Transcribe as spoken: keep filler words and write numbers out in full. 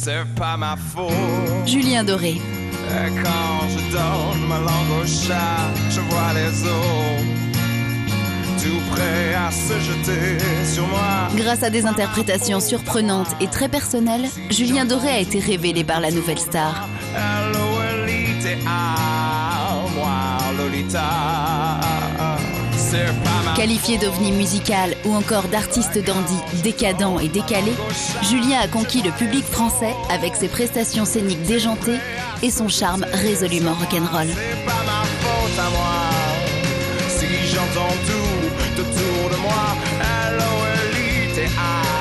c'est pas ma faute. Julien Doré. Et quand je donne ma langue au chat, je vois les autres tout prêts à se jeter sur moi. Grâce à des interprétations surprenantes et très personnelles, Julien Doré a été révélé par la nouvelle star. Qualifié d'ovni musical ou encore d'artiste dandy décadent et décalé, Julien a conquis le public français avec ses prestations scéniques déjantées et son charme résolument rock'n'roll. C'est pas ma faute à moi si j'entends tout autour de moi. L O L I T A